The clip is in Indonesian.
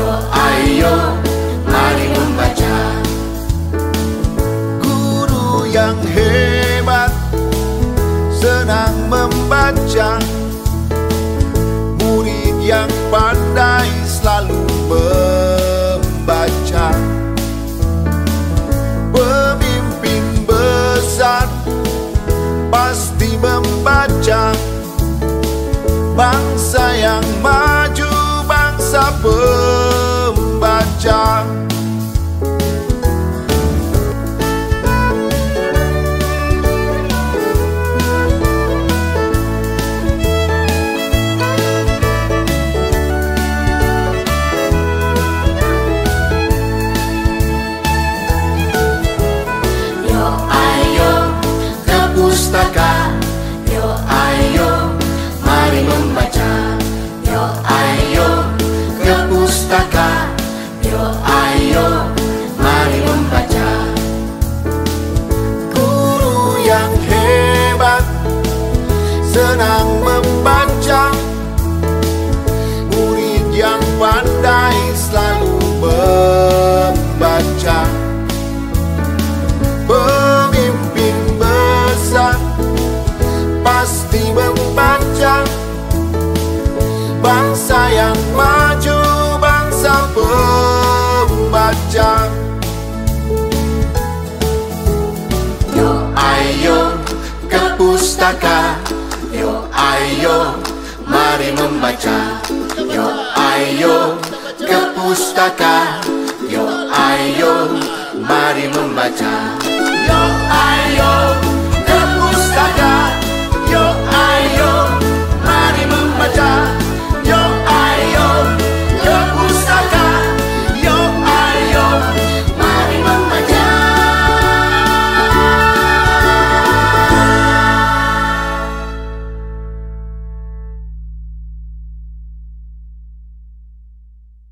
ayo, mari membaca. Guru yang hebat senang membaca, murid yang pandai selalu membaca. Pemimpin besar pasti membaca, bangsa yang maju, bangsa pembaca. Pustaka, yo ayo, mari membaca. Yo ayo, ke pustaka. Yo ayo, mari membaca. Guru yang hebat senang membaca, murid yang pandai selalu membaca. Pemimpin besar pasti membaca, bangsa yang maju, bangsa pembaca. Yo ayo, ke pustaka. Yo ayo, mari membaca. Yo ayo, ke pustaka. Yo ayo, mari membaca. Yo ayo,